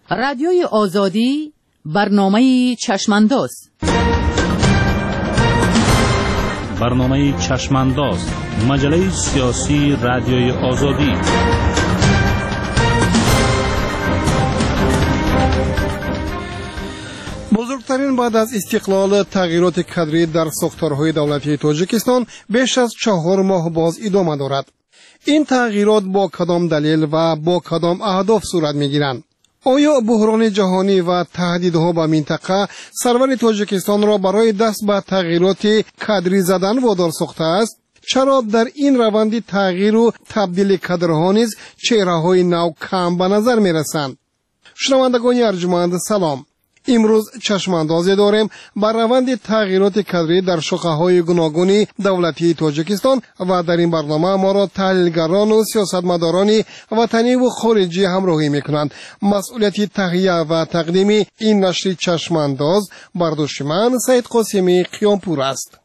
رادیوی آزادی برنامه چشمانداز. برنامه چشمانداز، مجله سیاسی رادیوی آزادی. بزرگترین بعد از استقلال تغییرات کادری در ساختارهای دولتی تاجیکستان بیش از 4 ماه باز ادامه دارد. این تغییرات با کدام دلیل و با کدام اهداف صورت می‌گیرند؟ آیا بحران جهانی و تهدیدها به منطقه سرور تاجیکستان را برای دست به تغییرات کادری زدن وادار ساخته است؟ چرا در این روند تغییر و تبدیل کادرها نیز چهره‌های نو کم به نظر می‌رسند؟ شنوندگان ارجمند سلام. امروز چشماندازی داریم بر روند تغییرات کادری در شاخه‌های گوناگون دولتی تاجیکستان و در این برنامه ما را تحلیلگران و سیاستمداران وطنی و خارجی همراهی می‌کنند. مسئولیت تهیه و تقدیم این نشر چشمانداز بر دوش من سید قاسمی قیامپور است.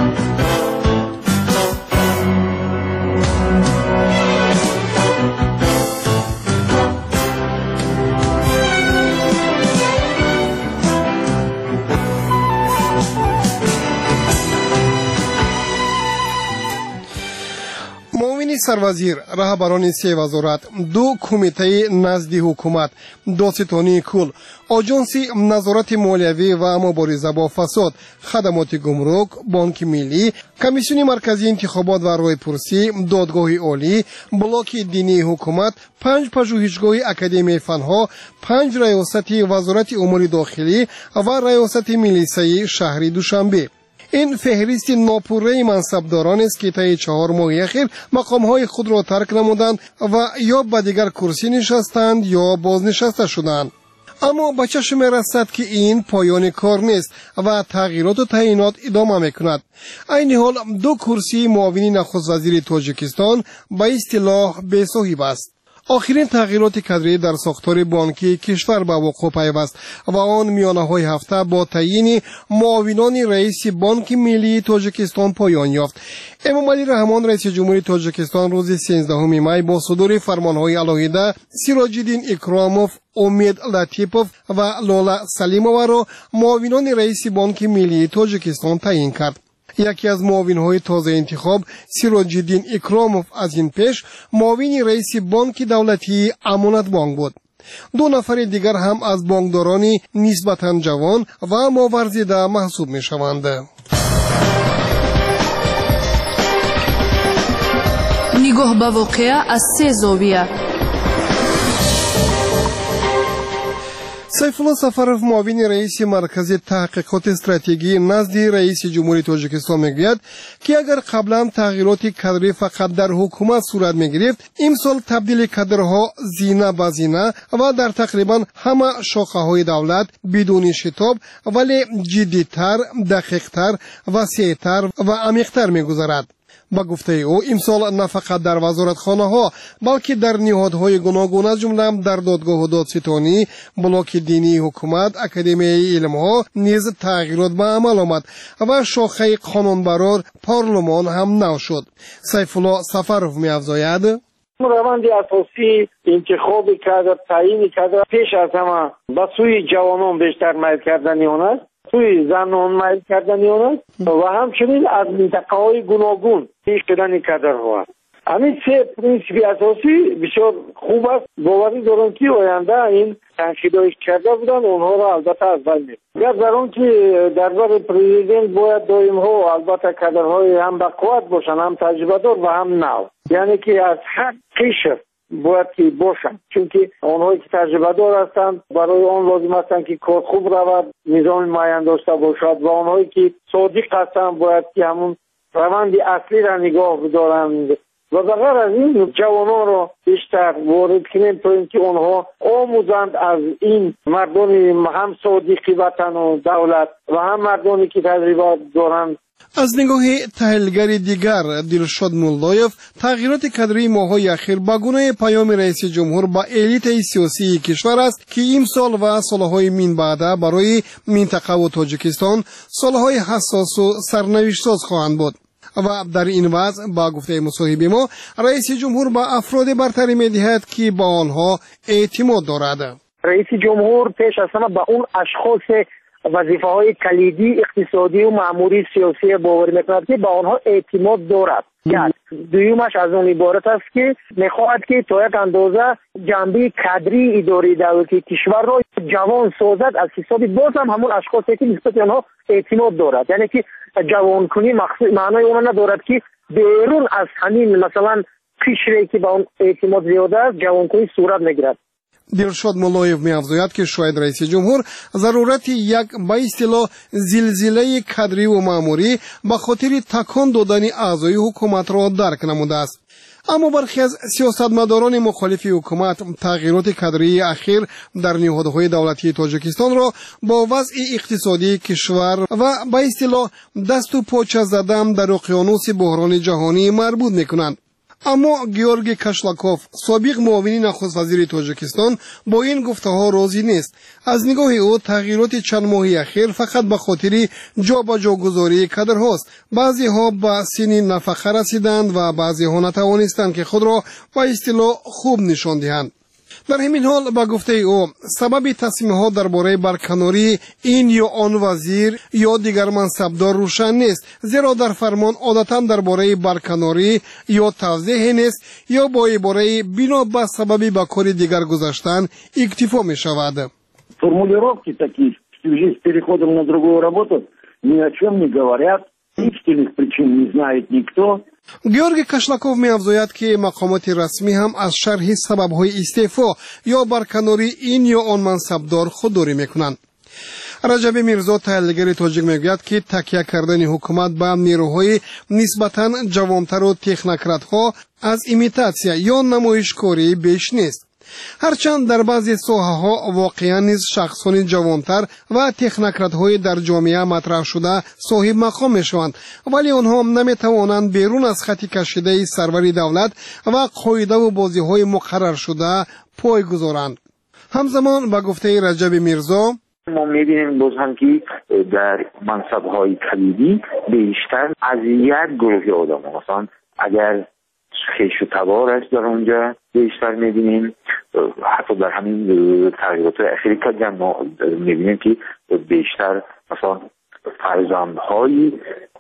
سروزیر، رهبران 3 وزارت، 2 کمیته نزد حکومت، دادستانی کل، آژانس نظارت مالیوی و مبارزه با فساد، خدمات گمرک، بانک ملی، کمیسیون مرکزی انتخابات و رایپرسی، دادگاه عالی، بلاک دینی حکومت، 5 پژوهشگاه اکادمی فنها، 5 ریاست وزارت امور داخلی و ریاست میلیسه شهری دوشنبه. این فهرست ناپوره منصبداران است که طی 4 ماه اخیر مقامهای خود را ترک نمودند و یا به دیگر کرسی نشستند یا بازنشسته شدند. اما به چشم می‌رسد که این پایان کار نیست و تغییرات و تعیینات ادامه می‌کند. این حال 2 کرسی معاون نخست وزیر تاجیکستان به اصطلاح بی‌صاحب است. آخرین تغییرات کادری در ساختار بانکی کشور به وقوع پیوست و آن میانه‌های هفته با تعیین معاونان رئیس بانک ملی تاجیکستان پایان یافت. امامعلی رحمان رئیس جمهوری تاجیکستان روز 13 می با صدور فرمانهای علیحده سیراج‌الدین اکراموف، امید لطیپوف و لاله سلیمووا را معاونان رئیس بانک ملی تاجیکستان تعیین کرد. یکی از معاون‌های تازه انتخاب سیراج‌الدین اکراموف از این پیش معاون رئیس بانک دولتی امانت بانک بود. 2 نفر دیگر هم از بانکداران نسبتاً جوان و ماورزیده محسوب می‌شوند. نگاه به واقعه از 3 زاویه. سیفالله سفرов معاون رئیس مرکز تحقیقات استراتژی نزد رئیس جمهوری تاجیکستان میگوید که اگر قبلا تغییرات کادری فقط در حکومت صورت میگرفت، امسال تبدیل کادرها زینه به زینه و در تقریبا همه شاخه‌های دولت بدون شتاب ولی جدی‌تر، دقیق‌تر، وسیع‌تر و عمیق‌تر میگذرد. با گفته او امسال نه فقط در وزارتخانه‌ها بلکه در نهادهای گوناگون از جمله در دادگاه و دادستانی، بلاک دینی حکومت، اکادمی علم‌ها نیز تغییرات به عمل آمد و شاخه قانونبرار پارلمان هم نو شد. سیفالله سفرov می‌افزاید: روند اساسی انتخاب کادر، تعیین کادر پیش از همه به سوی جوانان بیشتر میل کردنی است، سوی زنان میل کردنی است و همچنین از منطقه‌های گوناگون پیش کردن کادرها. همین 3 پرینسیپ اساسی بسیار خوب است. باوری دارم که آینده این تنقیدات کرده بودن اونها را البته از بین می‌برند. در آن که دربار پرزیدنت باید دائم‌ها البته کادرهای هم با قوت باشن، هم تجربه دار و هم نو، یعنی که از هر قشر باید که باشن، چون که آنهایی که تجربه دار هستند برای آن لازم هستند که کار خوب رود، نظام معین داشته باشد و آنهایی که صادق هستند باید که همون روند اصلی را نگاه بدارند و بغیر از این جوانان را بیشتر وارد کنیم تا اینکه آنها آموزند از این مردانی هم صادقی وطن و دولت و هم مردانی که تجربه دارند. از نگاه تحلیلگر دیگر دلشاد مولایف، تغییرات کادری ماه‌های اخیر با گونه پیام رئیس جمهور با الیت سیاسی کشور است که امسال و سالهای من بعد برای منطقه و تاجیکستان سالهای حساس و سرنوشت‌ساز خواهند بود. و در این وضع با گفته مصاحب ما رئیس جمهور با افراد برتری می‌دهد که با آنها اعتماد دارد. رئیس جمهور پیش از همه با اون اشخاص وظیفه‌های کلیدی اقتصادی و مأموری سیاسی باور می‌کند که با آنها اعتماد دارد. دویمش از اون عبارت است که می‌خواهد که تا یک اندازه جنبه کادری اداره دولتی کشور را جوان سازد از حساب باز هم همون اشخاصی که نسبت به آنها اعتماد دارد. یعنی که جوان کنی معنای اون ندارد که بیرون از همین مثلا قشری که با اون اعتماد زیاده است جوان کنی صورت نگیرد. دلشاد مولویف می‌افزاید که شاید رئیس جمهور ضرورت یک به اصطلاح زلزله کادری و مأموری به خاطر تکان دادن اعضای حکومت را درک نموده است. اما برخی از سیاستمداران مخالف حکومت تغییرات کادری اخیر در نهادهای دولتی تاجیکستان را با وضع اقتصادی کشور و به اصطلاح دست و پاچه زدن در اقیانوس بحران جهانی مربوط می‌کنند. اما گیورگی کاشلاکوف سابق معاون نخست وزیر تاجیکستان با این گفته‌ها راضی نیست. از نگاه او تغییرات چند ماهی اخیر فقط به خاطر جابجاگذاری کادرهاست. بعضی‌ها به سن نفقه رسیدند و بعضی‌ها نتوانستند که خود را به اصطلاح خوب نشان دهند. در همین حال با گفته او سبب تصمیم‌ها درباره برکناری این یا آن وزیر یا دیگر منصبدار روشن نیست، زیرا در فرمان عادتاً درباره برکناری یا توضیح نیست یا با عباره بنا به سبب به کار دیگر گذاشتن اکتفا می‌شود. Формулировки такие в связи с переходом на другую работу ни о чем не говорят, истинных причин не знает никто. گیورگی کاشلاکوف می‌افزاید که مقامات رسمی هم از شرح سبب‌های استعفا یا برکناری این یا آن منصبدار خودداری می‌کنند. رجب میرزا تحلیلگر تاجیک میگوید که تکیه کردن حکومت به نیروهای نسبتاً جوانتر و تکنوکرات‌ها از ایمیتاسیا یا نمایشکاری بیش نیست. هرچند در بعضی ساحه‌ها واقعاً نیز شخصان جوانتر و تکنوکرات‌های در جامعه مطرح شده صاحب مقام میشوند، ولی آنها نمیتوانند بیرون از خط کشیده سرور دولت و قاعده و بازی‌های مقرر شده پای گذارند. همزمان با گفته رجب میرزا ما می‌بینیم باز هم که در منصب‌های کلیدی بیشتر از یک گروه آدم مثلا اگر خیش و تبار است در اونجا بیشتر می‌بینیم، حتی در همین تغییرات اخیری که ما می‌بینیم که بیشتر مثلا فرزندهای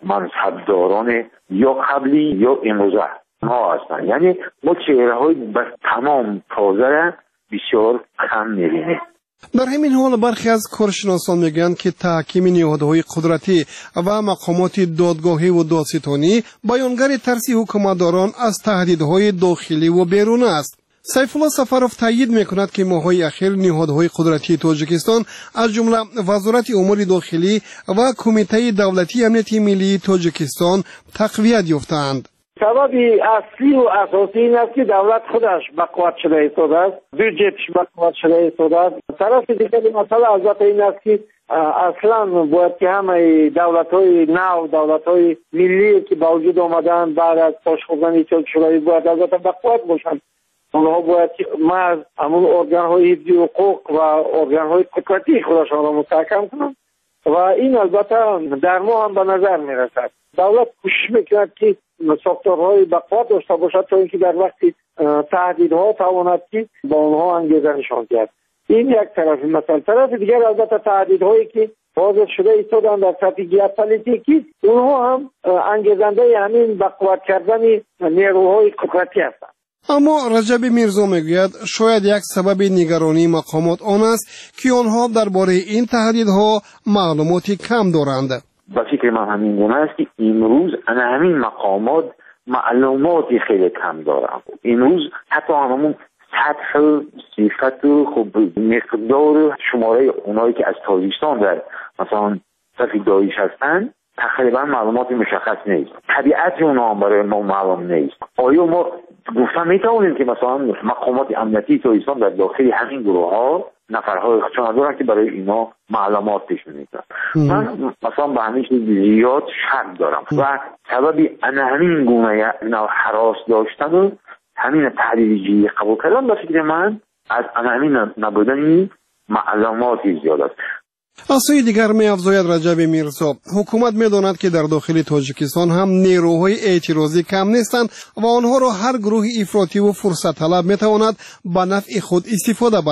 منصبداران یا قبلی یا امروزه ها هستند. یعنی ما چهره‌های بس تمام تازه بسیار کم می‌بینیم. در همین حال برخی از کارشناسان میگویند که تحکیم نهادهای قدرتی و مقامات دادگاهی و دادستانی بیانگر ترس حکومتداران از تهدیدهای داخلی و بیرون است. سیف الله سفروف تایید میکند که ماه‌های اخیر نهادهای قدرتی تاجیکستان از جمله وزارت امور داخلی و کمیته دولتی امنیت ملی تاجیکستان تقویت یافتند. سبب اصلی و اساسی این است که دولت خودش بقوت شده ایستاده است، بودجهش بقوت شده ایستاده است. طرف دیگر مسئله البته این است که اصلا باید که همه دولت‌های نو، دولت‌های ملی که با وجود آمدن بعد از پاشخوردن ایجاد شده باید البته بقوت باشند. اونها باید که مرز همون ارگان‌های حفظی حقوق و ارگان‌های قدرتی خودشان را مستحکم کنند و این البته در ما هم به نظر می‌رسد. دولت کوشش می‌کند که ساختارهای بقوت داشته باشد تا اینکه در وقتی تهدیدها تواند که با آنها انگیزه نشان دهد. این یک طرف مثلا. طرف دیگر البته تهدیدهایی که واضح شده ایستادن در سطح ژئوپلیتیکی اونها هم انگیزنده همین بقوت کردن نیروهای قدرتی هستند. اما رجب میرزا میگوید شاید یک سبب نگرانی مقامات آن است که آنها درباره این تهدیدها معلوماتی کم دارند. با فکر من همین گونه است که امروز همین مقامات معلوماتی خیلی کم دارند. امروز حتی همون سطح صفت و خب مقدار شماره اونایی که از تاجیکستان در مثلا صف داعش هستند تقریبا معلومات مشخص نیست. طبیعت اونها هم برای ما معلوم نیست. آیا ما گفتم میتونیم که مثلا مقامات امنیتی تاجیکستان در داخل همین گروه ها نفرهای خودشان دارن که برای اینا معلومات پیش میدن؟ من مثلا به همین زیاد شک دارم و سببی همین گونه هراس داشتن و همین تحریجی قبول کردن به فکر من از همین نبودن معلوماتی زیاد است. از سوی دیگر می‌افزاید رجب میرزا حکومت می‌داند که در داخل تاجیکستان هم نیروهای اعتراضی کم نیستند و آنها را هر گروه افراطی و فرصت طلب می‌تواند به نفع خود استفاده برد.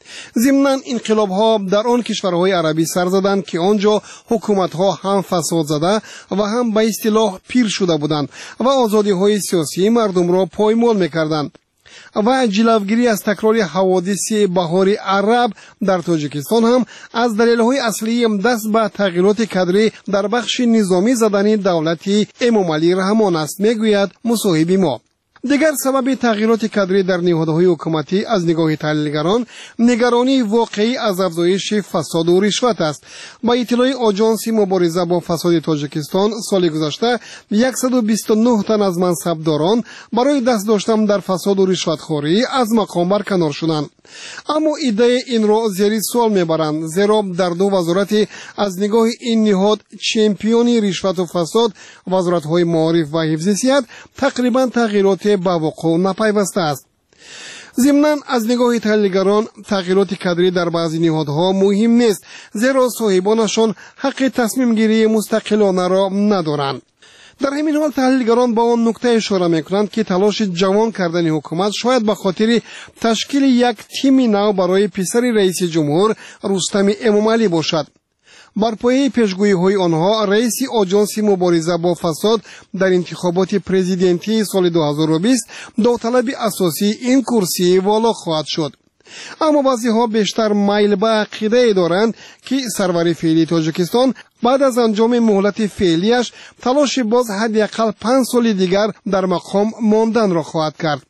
ضمناً انقلاب‌ها در آن کشورهای عربی سر زدند که آنجا حکومت‌ها هم فساد زده و هم به اصطلاح پیر شده بودند و آزادی‌های سیاسی مردم را پایمال می‌کردند. و جلوگیری از تکرار حوادث بهار عرب در تاجیکستان هم از دلایل اصلی دست به تغییرات کادری در بخش نظامی زدن دولت امام علی رحمان است، میگوید مصاحب ما. دیگر سبب تغییرات کادری در نهادهای حکومتی از نگاه تحلیلگران نگرانی واقعی از افزایش فساد و رشوت است. با اطلاع آژانس مبارزه با فساد تاجیکستان سال گذشته 129 تن از منصبداران برای دست داشتن در فساد و رشوتخوری از مقام برکنار شدند. اما ایده این را زیر سوال میبرند، زیرا در دو وزارت از نگاه این نهاد چمپیونی رشوت و فساد وزارت‌های معارف و حفظ صحت تقریبا تغییرات با وقوع نپیوسته است. ضمناً از نگاه تحلیلگران تغییرات کادری در بعضی نهادها مهم نیست، زیرا صاحبانشان حق تصمیم گیری مستقلانه را ندارند. در همین حال تحلیلگران با آن نکته اشاره میکنند که تلاش جوان کردن حکومت شاید به خاطر تشکیل یک تیم نو برای پسر رئیس جمهور رستم امامعلی باشد. بر پایه پیشگویی‌های آنها رئیس آژانس مبارزه با فساد در انتخابات پرزیدنتی سال 2020 داوطلب اساسی این کرسی والا خواهد شد. اما بعضی‌ها بیشتر میل به عقیده دارند که سرور فعلی تاجیکستان بعد از انجام مهلت فعلیش تلاش باز حداقل 5 سال دیگر در مقام ماندن را خواهد کرد.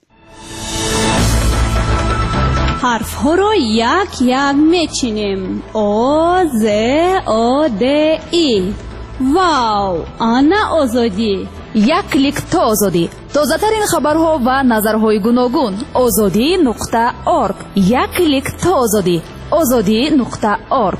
حرف ها رو یک یک میچینیم. او ز او د ای. واو، آنا آزادی. یک کلیک تا آزادی. تازه ترین خبرها و نظرهای گوناگون. azadi.org. یک کلیک تا آزادی. azadi.org.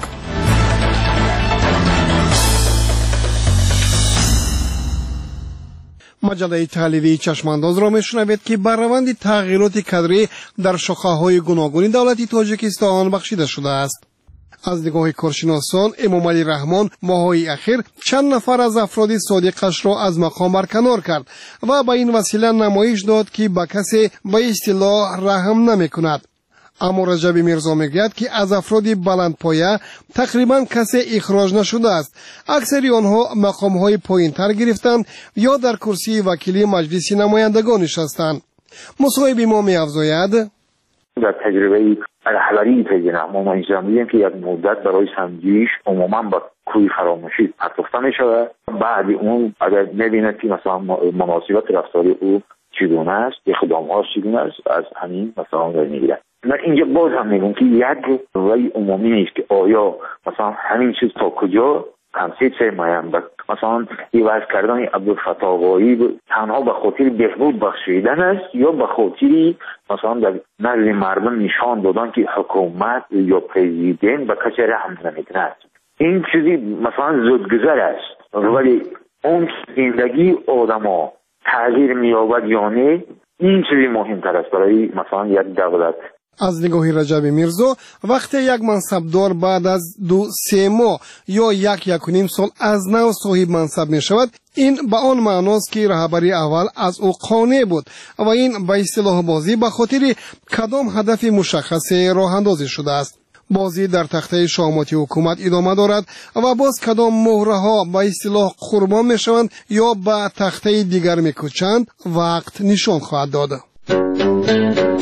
مجله تحلیلی چشمانداز را میشنوید که بر روند تغییرات کادری در شاخه‌های گوناگون دولت تاجیکستان بخشیده شده است. از نگاه کارشناسان امام علی رحمان ماه‌های اخیر چند نفر از افراد صادقش را از مقام برکنار کرد و به این وسیله نمایش داد که به کسی به اصطلاح رحم نمی‌کند. اما رجب میرزا میگوید که از افراد بلندپایه تقریبا کسی اخراج نشده است. اکثری آنها مقام‌های پایین‌تر گرفتند یا در کرسی وکیلی مجلس نمایندگان نشستند. مصاحب ما می‌افزاید: در تجربه رهبری پرزیدنت ما اینجا می‌بینیم که یک مدت برای سنجش عموما با کوی فراموشی پرداخته می‌شود. بعد اون اگر نبیند که مثلا مناسبت رفتاری او چگونه است، اقدام‌هاش چگونه است، از همین مثلا می‌گیرد. من اینجا باز هم میگم که یک رأی عمومی نیست که آیا مثلا همین چیز تا کجا تمثیل می‌آید. مثلا عوض کردن عبدالفتاح تنها به خاطر بهبود بخشیدن است یا به خاطر مثلا در نزد مردم نشان دادن که حکومت یا پرزیدنت به کسی رحم نمی‌کند. این چیزی مثلا زودگذر است، ولی اون زندگی آدم‌ها تغییر می‌یابد یا نه، این چیزی مهمتر است برای مثلا یک دولت. از نگاه رجب میرزا وقتی یک منصبدار بعد از 2-3 ماه یا 1-1.5 سال از نو صاحب منصب می شود، این به آن معناست که رهبری اول از او قانع بود و این به اصطلاح بازی به خاطر کدام هدف مشخص راه اندازی شده است. بازی در تخته شاماتی حکومت ادامه دارد و باز کدام مهره ها به اصطلاح قربان می شوند یا به تخته دیگر می کوچند وقت نشان خواهد داد.